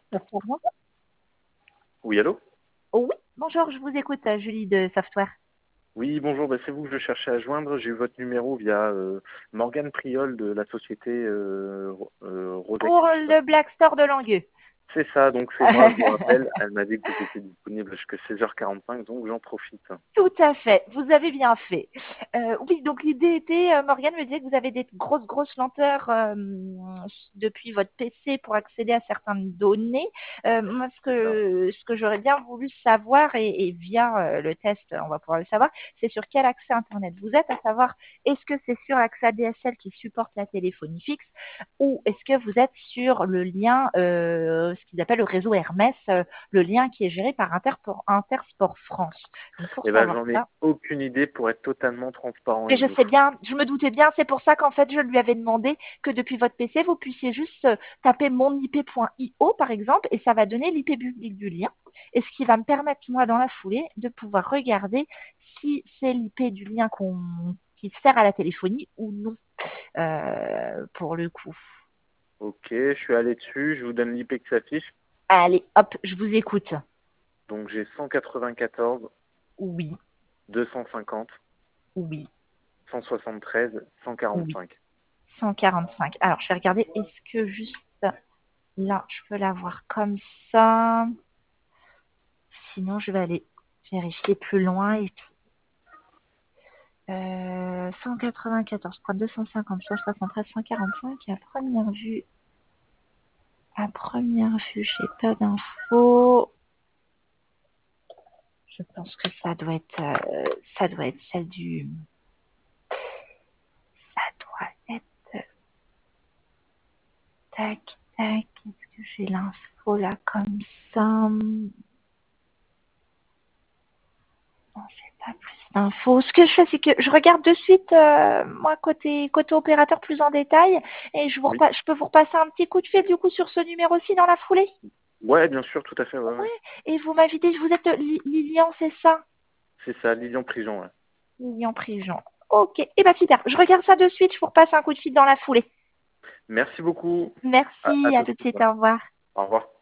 Software, bonjour. Oui, allô? Oh oui, bonjour, je vous écoute, Julie de Software. Oui, bonjour, c'est vous que je cherchais à joindre. J'ai eu votre numéro via Morgane Priol de la société Rodex, Pour je sais pas le si... Black Store de Langueux. C'est ça, donc c'est moi, je vous rappelle. Elle m'a dit que vous étiez disponible jusqu'à 16h45, donc j'en profite. Tout à fait, vous avez bien fait. Oui, donc l'idée était, Morgane me disait que vous avez des grosses lenteurs depuis votre PC pour accéder à certaines données. Moi, C'est ça. ce que j'aurais bien voulu savoir, et via le test, on va pouvoir le savoir, c'est sur quel accès Internet vous êtes, à savoir, est-ce que c'est sur l'accès ADSL qui supporte la téléphonie fixe, ou est-ce que vous êtes sur le lien, ce qu'ils appellent le réseau Hermès, le lien qui est géré par Intersport France. Donc pour Eh ben, savoir j'en ai ça, aucune idée pour être totalement transparent et avec je vous. sais bien, je me doutais bien, c'est pour ça qu'en fait je lui avais demandé que depuis votre PC vous puissiez juste taper monip.io par exemple et ça va donner l'IP public du lien et ce qui va me permettre moi dans la foulée de pouvoir regarder si c'est l'IP du lien qui sert à la téléphonie ou non pour le coup. Ok, je suis allé dessus, je vous donne l'IP qui s'affiche. Allez, hop, je vous écoute. Donc j'ai 194, Oui, 250, oui, 173, oui. 145. 145. Alors, je vais regarder, est-ce que juste là, je peux l'avoir comme ça. Sinon, je vais aller vérifier plus loin. 194, 250, 173, 145. À première vue, j'ai pas d'infos. Je pense que ça doit être celle du, ça doit être, tac, tac. Est-ce que j'ai l'info là comme ça? Non, j'ai pas plus d'infos. Ce que je fais, c'est que je regarde de suite, moi, côté opérateur plus en détail, et Oui. je peux vous repasser un petit coup de fil, du coup, sur ce numéro-ci dans la foulée. Ouais, bien sûr, tout à fait, ouais, ouais. Ouais. Et vous m'avez dit, vous êtes Lilian, c'est ça? C'est ça, Lilian Prigent, ouais. Lilian Prigent. Ok. Eh ben, super. Je regarde ça de suite, je vous repasse un coup de fil dans la foulée. Merci beaucoup. À Merci, à tout de tout de suite. suite, au revoir. Au revoir.